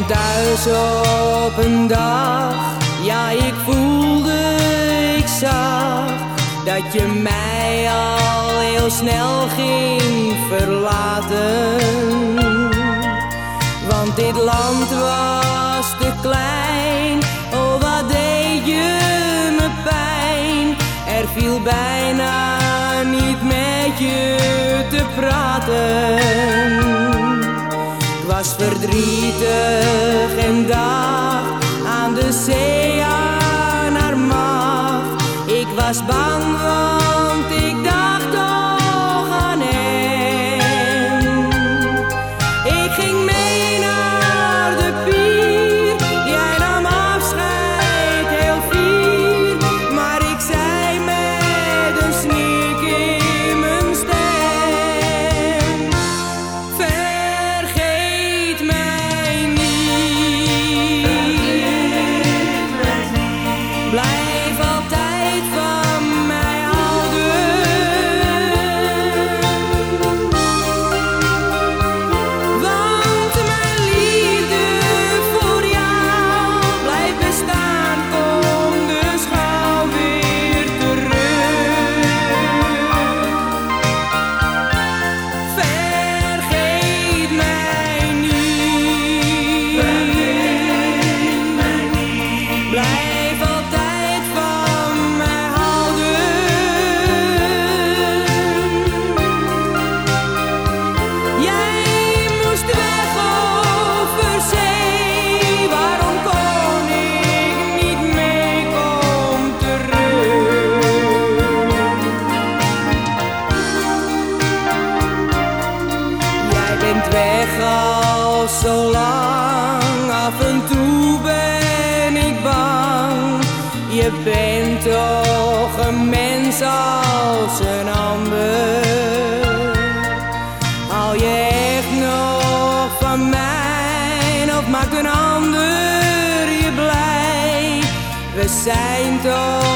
thuis op een dag, ja ik voelde, ik zag dat je mij al heel snel ging verlaten. Want dit land was te klein, oh wat deed je me pijn. Er viel bijna niet met je te praten. Ik was verdrietig en dacht aan de zee, aan haar macht. Ik was bang want ik dacht toch aan hem. Ik ging mee naar de pier, jij nam afscheid heel fier. Maar ik zei met een snik in mijn stem: vergeet mij niet. Blijf altijd van mij houden. Want mijn liefde voor jou blijft bestaan, kom dus gauw weer terug. Vergeet mij niet. Blijf altijd van mij houden. Jij moest weg over zee, waarom kon ik niet mee, kom terug. Jij bent weg al zo lang, af en toe ben ik bang. Je bent toch een mens als een ander. Hou je echt nog van mij, of maakt een ander je blij? We zijn toch